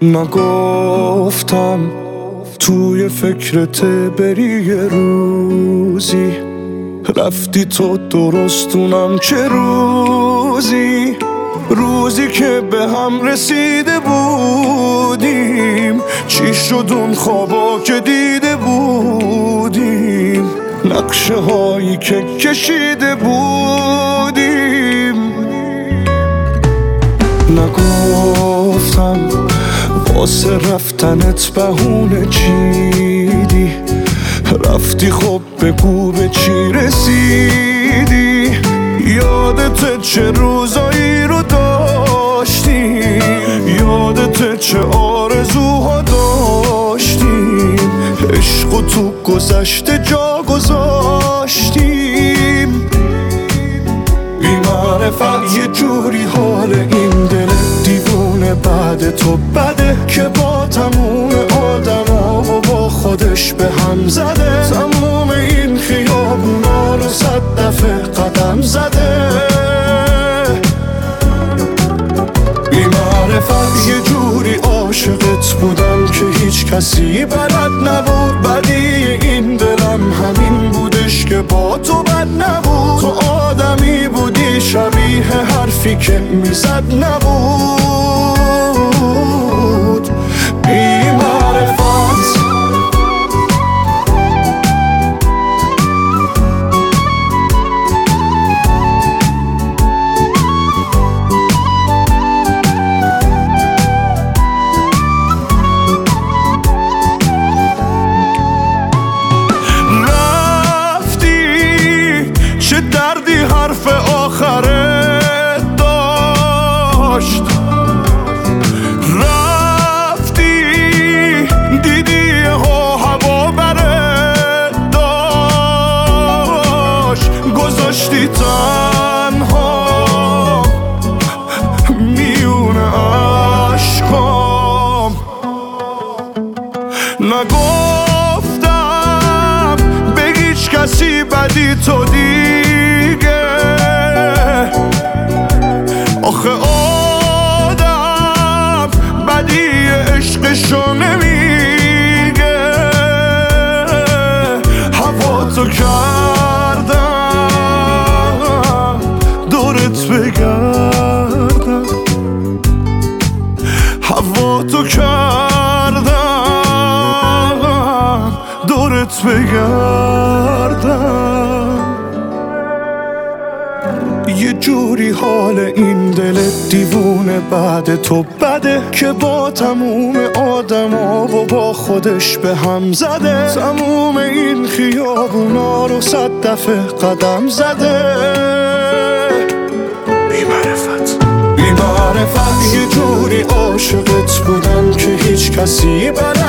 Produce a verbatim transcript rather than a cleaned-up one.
نگفتم توی فکرت بری یه روزی، رفتی تو درستونم چه روزی، روزی که به هم رسیده بودیم، چی شد اون خوابا که دیده بودیم، نقشه هایی که کشیده بودیم. نگفتم واسه رفتنت بهونه چیدی، رفتی خب بگو به چی رسیدی، یادت چه روزایی رو داشتیم، یادت چه آرزوها داشتیم، عشق و تو گذشته جا گذاشتیم. بی معرفت یه جوری حال این دل دیوونه بعد تو بده، که با تموم آدما و با خودش به هم زده، تموم این خیابونا رو صد دفعه قدم زده. بی معرفت یه جوری عاشقت بودم که هیچ کسی بلد نبود، بدی این دلم همین بودش که با تو بد نبود، تو آدمی بودی شبیه حرفی که میزد نبود. بی معرفت چه دردی حرف آخره داشت، رفتی دیدی ها هوا بره داشت، گذاشتی تنها میون عشقام. نگفتم به هیچ کسی بدی تو دیگه، آخه آدم بدی عشقشو نمیگه، هوا تو کردم دورت بگردم، هوا تو کردم دورت بگردم. یه جوری حال این دل دیوونه بعد تو بده، که با تموم آدما و با خودش به هم زده، تموم این خیابونا رو صد دفعه قدم زده. بی معرفت بی معرفت یه جوری عاشقت بودم که هیچ کسی بلد